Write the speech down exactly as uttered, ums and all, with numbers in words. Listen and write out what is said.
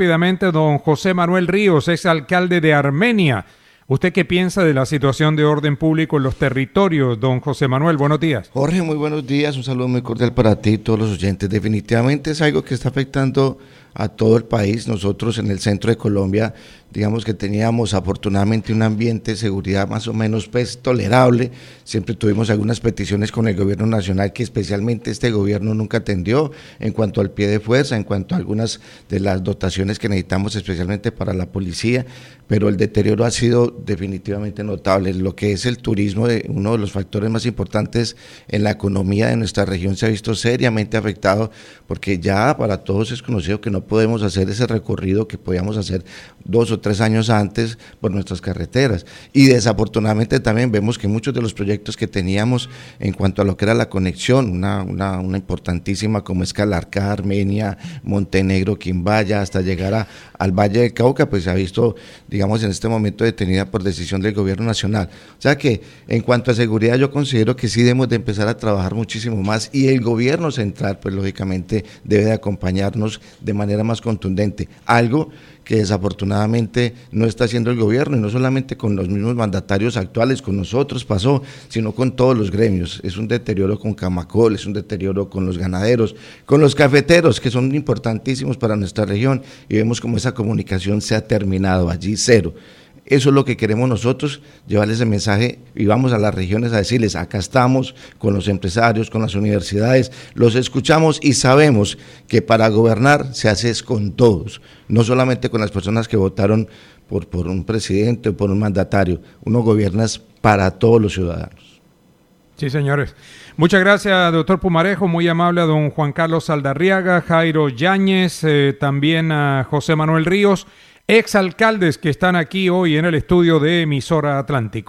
rápidamente don José Manuel Ríos, ex alcalde de Armenia. ¿Usted qué piensa de la situación de orden público en los territorios, don José Manuel? Buenos días. Jorge, muy buenos días, un saludo muy cordial para ti y todos los oyentes. Definitivamente es algo que está afectando a todo el país. Nosotros en el centro de Colombia, digamos que teníamos afortunadamente un ambiente de seguridad más o menos pues tolerable. Siempre tuvimos algunas peticiones con el gobierno nacional que especialmente este gobierno nunca atendió en cuanto al pie de fuerza, en cuanto a algunas de las dotaciones que necesitamos especialmente para la policía, pero el deterioro ha sido definitivamente notable. Lo que es el turismo, de uno de los factores más importantes en la economía de nuestra región, se ha visto seriamente afectado porque ya para todos es conocido que no podemos hacer ese recorrido que podíamos hacer dos o tres años antes por nuestras carreteras, y desafortunadamente también vemos que muchos de los proyectos que teníamos en cuanto a lo que era la conexión, una, una, una importantísima como es Calarcá, Armenia, Montenegro, Quimbaya, hasta llegar a, al Valle del Cauca, pues se ha visto, digamos, en este momento detenida por decisión del gobierno nacional. O sea que en cuanto a seguridad yo considero que sí debemos de empezar a trabajar muchísimo más, y el gobierno central pues lógicamente debe de acompañarnos de manera más contundente, algo que desafortunadamente no está haciendo el gobierno, y no solamente con los mismos mandatarios actuales, con nosotros pasó, sino con todos los gremios. Es un deterioro con Camacol, es un deterioro con los ganaderos, con los cafeteros, que son importantísimos para nuestra región, y vemos como esa comunicación se ha terminado allí, cero. Eso es lo que queremos nosotros, llevarles ese mensaje, y vamos a las regiones a decirles, acá estamos con los empresarios, con las universidades, los escuchamos y sabemos que para gobernar se hace es con todos, no solamente con las personas que votaron por, por un presidente o por un mandatario. Uno gobierna para todos los ciudadanos. Sí, señores. Muchas gracias, doctor Pumarejo, muy amable a don Juan Carlos Saldarriaga, Jairo Yáñez, eh, también a José Manuel Ríos, exalcaldes que están aquí hoy en el estudio de Emisora Atlántico.